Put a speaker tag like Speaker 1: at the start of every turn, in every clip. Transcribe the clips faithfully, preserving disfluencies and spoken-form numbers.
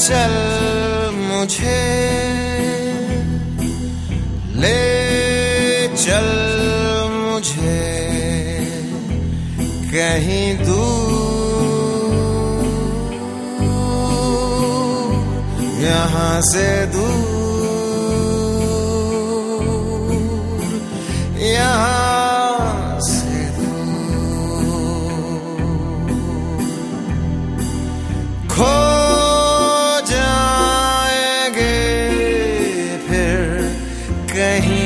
Speaker 1: चल मुझे ले चल मुझे कहीं दूर, यहाँ से दूर, यहाँ से दूर। खो जाएंगे फिर कहीं,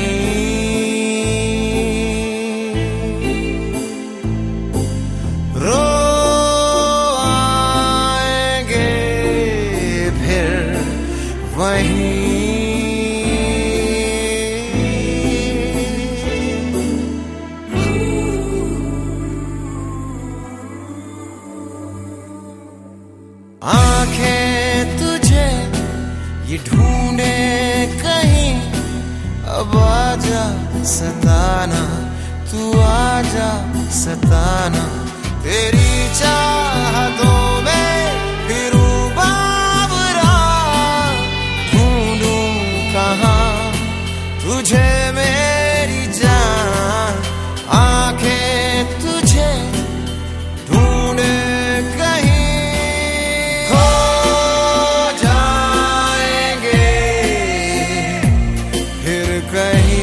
Speaker 1: वहीं आंखें तुझे ये ढूंढे कहीं, अब आजा सताना, तू आजा सताना। तेरी चाहतों में फिरूं बावरा, ढूंढूं कहाँ तुझे मेरी जान। आंखें तुझे ढूंढे कहीं, खो जाएंगे फिर कहीं।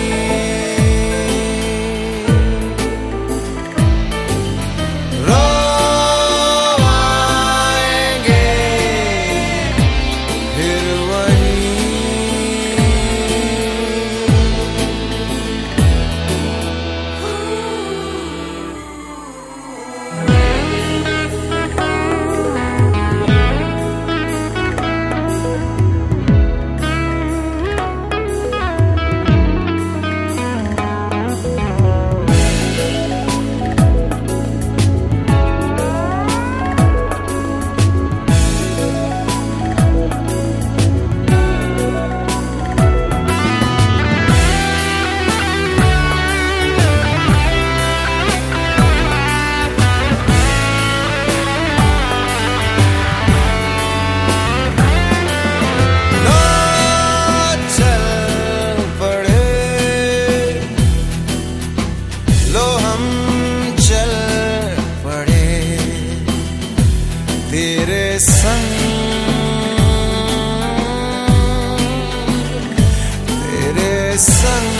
Speaker 1: तेरे संग तेरे संग